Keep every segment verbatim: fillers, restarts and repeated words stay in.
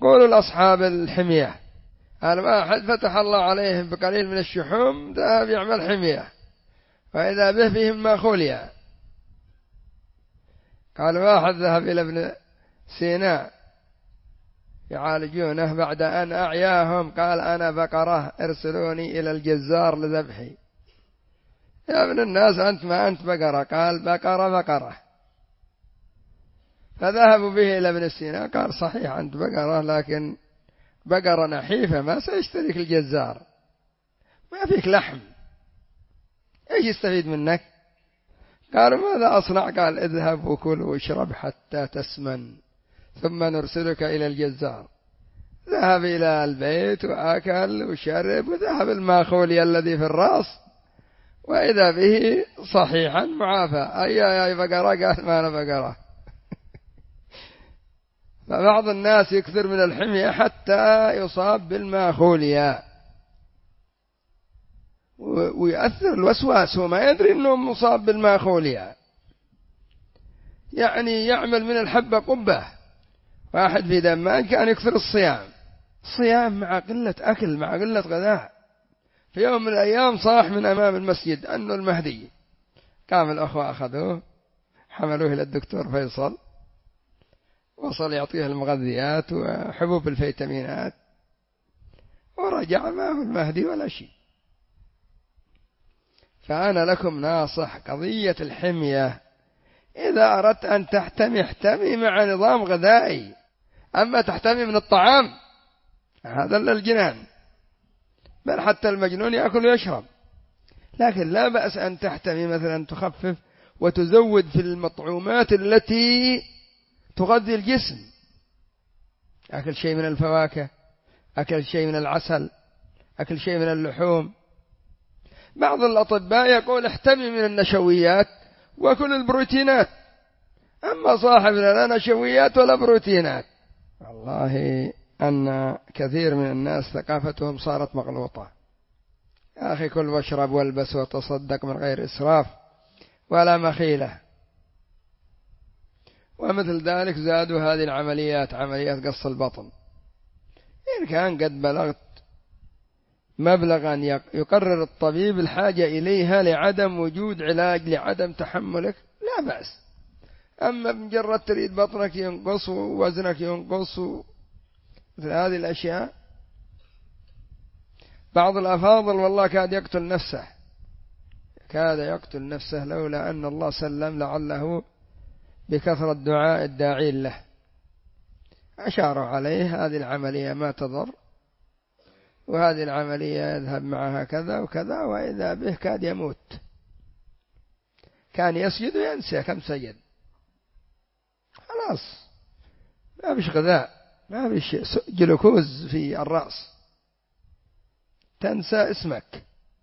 قولوا لأصحاب الحمية، الواحد فتح الله عليهم بقليل من الشحوم ذهب يعمل حمية وإذا به فيهم ماخوليا. قال واحد ذهب إلى ابن سينا يعالجونه بعد أن أعياهم، قال أنا بقرة ارسلوني إلى الجزار لذبحي. يا ابن الناس أنت ما أنت بقرة، قال بقرة بقرة. فذهبوا به إلى ابن سينا، قال صحيح أنت بقرة لكن بقرة نحيفة ما سيشتريك الجزار، ما فيك لحم، ايش يستفيد منك؟ قالوا ماذا أصنع؟ قال اذهب وكل واشرب حتى تسمن ثم نرسلك إلى الجزار. ذهب إلى البيت وأكل وشرب وذهب الماخولي الذي في الرأس وإذا به صحيحا معافى. أي يا بقرة؟ قال ما أنا بقرة. فبعض الناس يكثر من الحمية حتى يصاب بالماخوليا ويؤثر الوسواس وما يدري أنه مصاب بالماخوليا، يعني يعمل من الحبة قبة. واحد في دمان كان يكثر الصيام، الصيام مع قلة أكل مع قلة غذاء. في يوم من الأيام صاح من أمام المسجد أنه المهدي. قام الأخوة أخذوه حملوه إلى الدكتور فيصل، وصل يعطيه المغذيات وحبوب الفيتامينات ورجع ما هو المهدي ولا شيء. فأنا لكم ناصح، قضية الحمية إذا أردت أن تحتمي احتمي مع نظام غذائي، أما تحتمي من الطعام هذا للجنان، بل حتى المجنون يأكل ويشرب. لكن لا بأس أن تحتمي مثلا تخفف وتزود في المطعومات التي تغذي الجسم، أكل شيء من الفواكه، أكل شيء من العسل، أكل شيء من اللحوم. بعض الأطباء يقول احتمي من النشويات وكل البروتينات، أما صاحبنا لا نشويات ولا بروتينات. والله أن كثير من الناس ثقافتهم صارت مغلوطة. يا أخي كل واشرب والبس وتصدق من غير إسراف ولا مخيلة. ومثل ذلك زادوا هذه العمليات، عمليات قص البطن، إن كان قد بلغت مبلغا يقرر الطبيب الحاجة إليها لعدم وجود علاج لعدم تحملك لا بأس. أما بمجرد تريد بطنك ينقص ووزنك ينقص مثل هذه الأشياء. بعض الأفاضل والله كاد يقتل نفسه، كاد يقتل نفسه لولا أن الله سلم لعله بكثرة دعاء الداعين له. أشاروا عليه هذه العملية ما تضر، وهذه العملية يذهب معها كذا وكذا، وإذا به كاد يموت. كان يسجد وينسى كم سجد، خلاص ما فيش غذاء، ما فيش جلوكوز في الرأس، تنسى اسمك،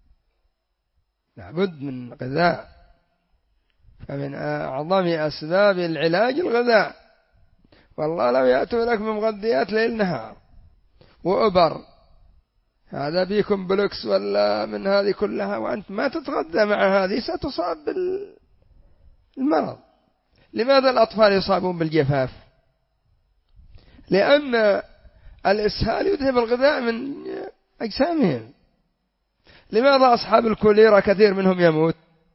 لابد من غذاء. فمن أعظم أسباب العلاج الغذاء. والله لو يأتوا لك من مغذيات ليل نهار وأبر، هذا بيكم بلوكس ولا من هذه كلها، وأنت ما تتغذى مع هذه ستصاب بالمرض. لماذا الأطفال يصابون بالجفاف؟ لأن الإسهال يذهب الغذاء من أجسامهم. لماذا أصحاب الكوليرا كثير منهم يموت؟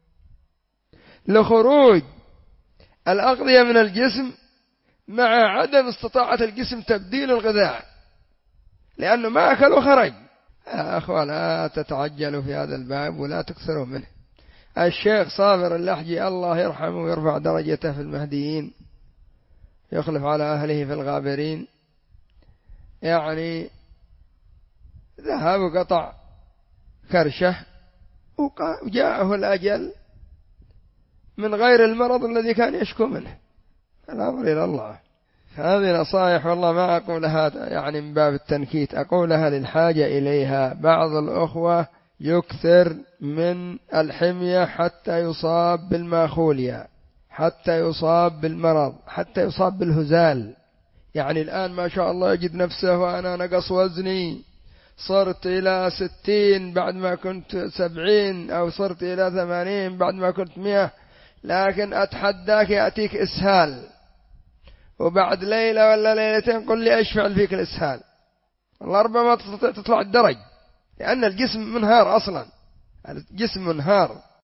لخروج الأغذية من الجسم مع عدم استطاعة الجسم تبديل الغذاء، لأنه ما أكل وخرج. يا أخوة لا تتعجلوا في هذا الباب ولا تكثروا منه. الشيخ صابر اللحجي الله يرحمه ويرفع درجته في المهديين، يخلف على أهله في الغابرين، يعني ذهب وقطع كرشه وجاءه الأجل من غير المرض الذي كان يشكو منه. الأمر إلى الله. هذه نصائح والله ما أقولها يعني من باب التنكيت، أقولها للحاجة إليها. بعض الأخوة يكثر من الحمية حتى يصاب بالماخوليا، حتى يصاب بالمرض، حتى يصاب بالهزال. يعني الآن ما شاء الله يجد نفسه وأنا نقص وزني، صرت إلى ستين بعد ما كنت سبعين، أو صرت إلى ثمانين بعد ما كنت مئة، لكن أتحداك يأتيك إسهال وبعد ليلة ولا ليلتين قل لي إيش فعل فيك الإسهال، والله ربما تستطيع تطلع الدرج، لأن الجسم منهار أصلا، الجسم منهار.